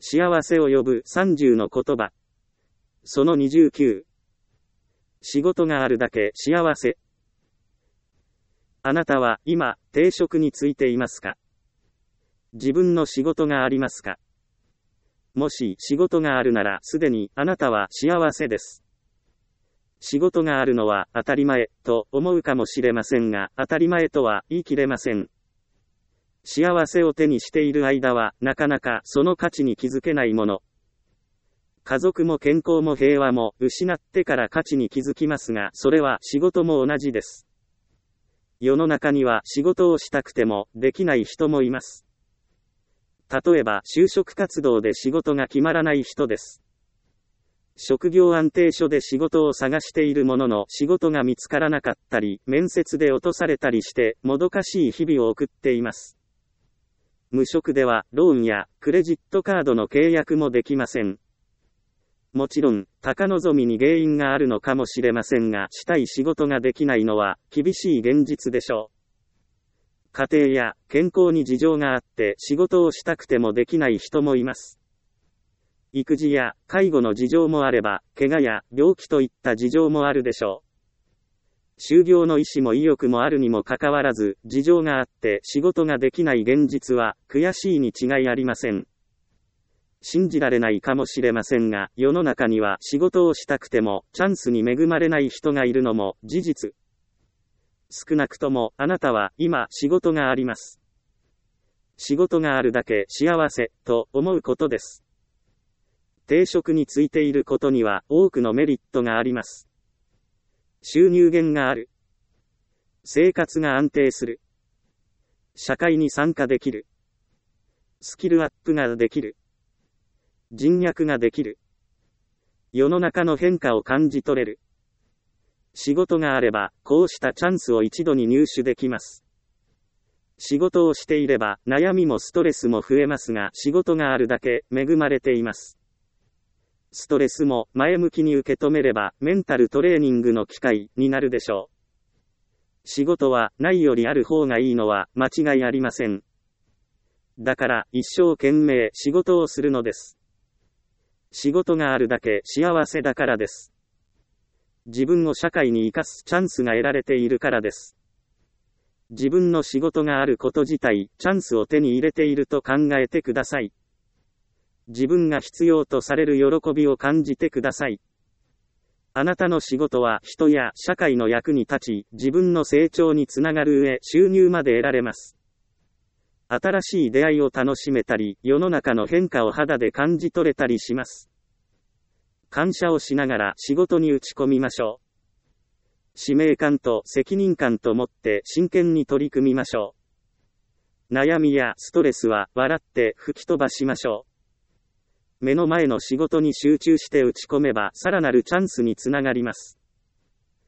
幸せを呼ぶ30の言葉。その29。仕事があるだけ幸せ。あなたは今、定職についていますか？自分の仕事がありますか？もし仕事があるならすでにあなたは幸せです。仕事があるのは当たり前と思うかもしれませんが、当たり前とは言い切れません。幸せを手にしている間はなかなかその価値に気づけないもの。家族も健康も平和も失ってから価値に気づきますが、それは仕事も同じです。世の中には仕事をしたくてもできない人もいます。例えば就職活動で仕事が決まらない人です。職業安定所で仕事を探しているものの仕事が見つからなかったり、面接で落とされたりしてもどかしい日々を送っています。無職ではローンやクレジットカードの契約もできません。もちろん、高望みに原因があるのかもしれませんが、したい仕事ができないのは厳しい現実でしょう。家庭や健康に事情があって仕事をしたくてもできない人もいます。育児や介護の事情もあれば、怪我や病気といった事情もあるでしょう。就業の意思も意欲もあるにもかかわらず、事情があって仕事ができない現実は悔しいに違いありません。信じられないかもしれませんが、世の中には仕事をしたくてもチャンスに恵まれない人がいるのも事実。少なくともあなたは今仕事があります。仕事があるだけ幸せと思うことです。定職についていることには多くのメリットがあります。収入源がある。生活が安定する。社会に参加できる。スキルアップができる。人脈ができる。世の中の変化を感じ取れる。仕事があれば、こうしたチャンスを一度に入手できます。仕事をしていれば、悩みもストレスも増えますが、仕事があるだけ恵まれています。ストレスも前向きに受け止めれば、メンタルトレーニングの機会になるでしょう。仕事はないよりある方がいいのは間違いありません。だから一生懸命仕事をするのです。仕事があるだけ幸せだからです。自分を社会に生かすチャンスが得られているからです。自分の仕事があること自体、チャンスを手に入れていると考えてください。自分が必要とされる喜びを感じてください。あなたの仕事は人や社会の役に立ち、自分の成長につながる上、収入まで得られます。新しい出会いを楽しめたり、世の中の変化を肌で感じ取れたりします。感謝をしながら仕事に打ち込みましょう。使命感と責任感と持って真剣に取り組みましょう。悩みやストレスは笑って吹き飛ばしましょう。目の前の仕事に集中して打ち込めばさらなるチャンスにつながります。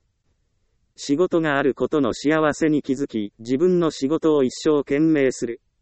仕事があることの幸せに気づき、自分の仕事を一生懸命する。